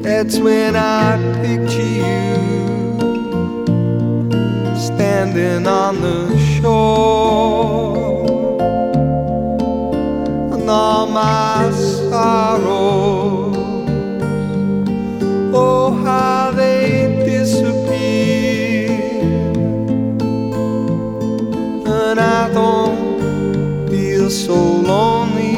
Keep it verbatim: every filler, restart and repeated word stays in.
That's when I picture you standing on the shore, and all my sorrows, oh how they disappear, and I don't feel so lonely